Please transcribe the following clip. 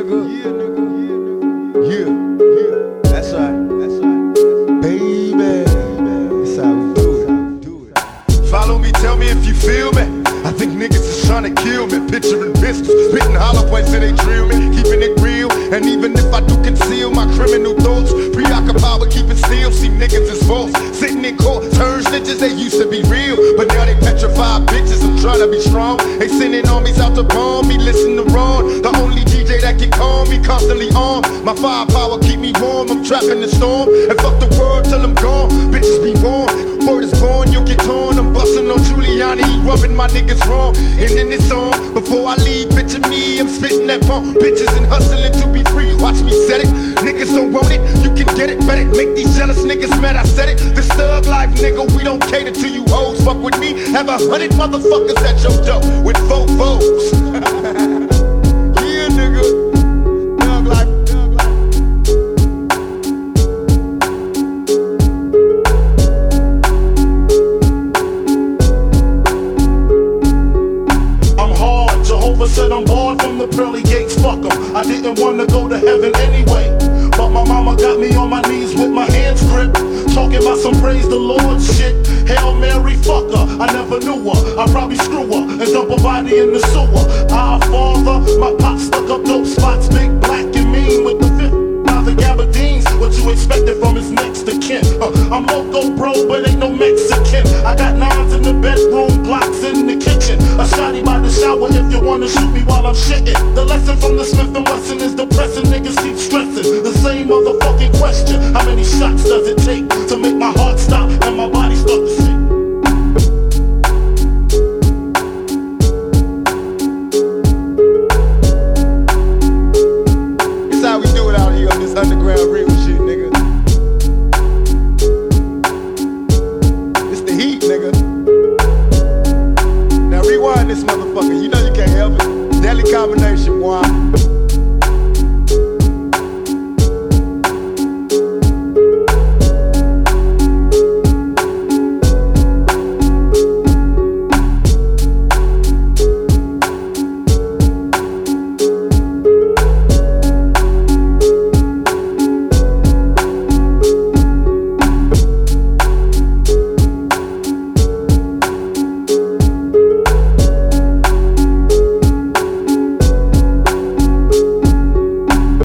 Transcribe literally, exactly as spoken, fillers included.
nigga. Yeah, nigga. Yeah, yeah. That's right. That's right. Baby, that's how we do it. Do it. Follow me, tell me if you feel me. I think niggas is trying to kill me. Picturing pistols, spitting hollow points till they drill me. Keeping it real, and even if I do conceal my criminal thoughts, preoccupied with keeping still. See niggas is false, sitting in court, turn snitches. They used to be real, but now they petrified bitches. I'm trying to be strong. They sending armies out to bomb me. Listen to Ron, the only D J that can calm me. Constantly on my firepower, keep me warm. I'm trapped in the storm, and fuck the world till I'm gone. Bitches be born, word is born, you'll get torn. I'm busting on Giuliani, he rubbing my niggas wrong. And then it's on, before I leave, bitch me, I'm spitting that bomb. Bitches and hustling to be free, watch me set it. Niggas don't want it, you can get it, bet it. Make these jealous niggas mad, I said it. This thug life, nigga, we don't cater to you hoes. Fuck with me, have a hundred motherfuckers at your door with four foes. Yeah, nigga, thug life, thug life. Said I'm barred from the pearly gates, fuck 'em. I didn't wanna go to heaven anyway, but my mama got me on my knees with my hands gripped, talking about some praise the Lord shit. Hail Mary, fuck her, I never knew her. I probably screw her and dump her body in the sewer. Our Father, my pop stuck up dope spots, big black and mean with the fifth thousand gabardines. What you expected from his next to kin? Uh, I'm loco, bro, but ain't no Mexican. I got nines in the bedroom, blocks in the kitchen. A shotty by the shower if you wanna shoot me while I'm shitting. The lesson from the Smith and Wesson is depressing. Niggas keep stressing the same motherfucking question. How many shots does it take to make my heart stop and my body start to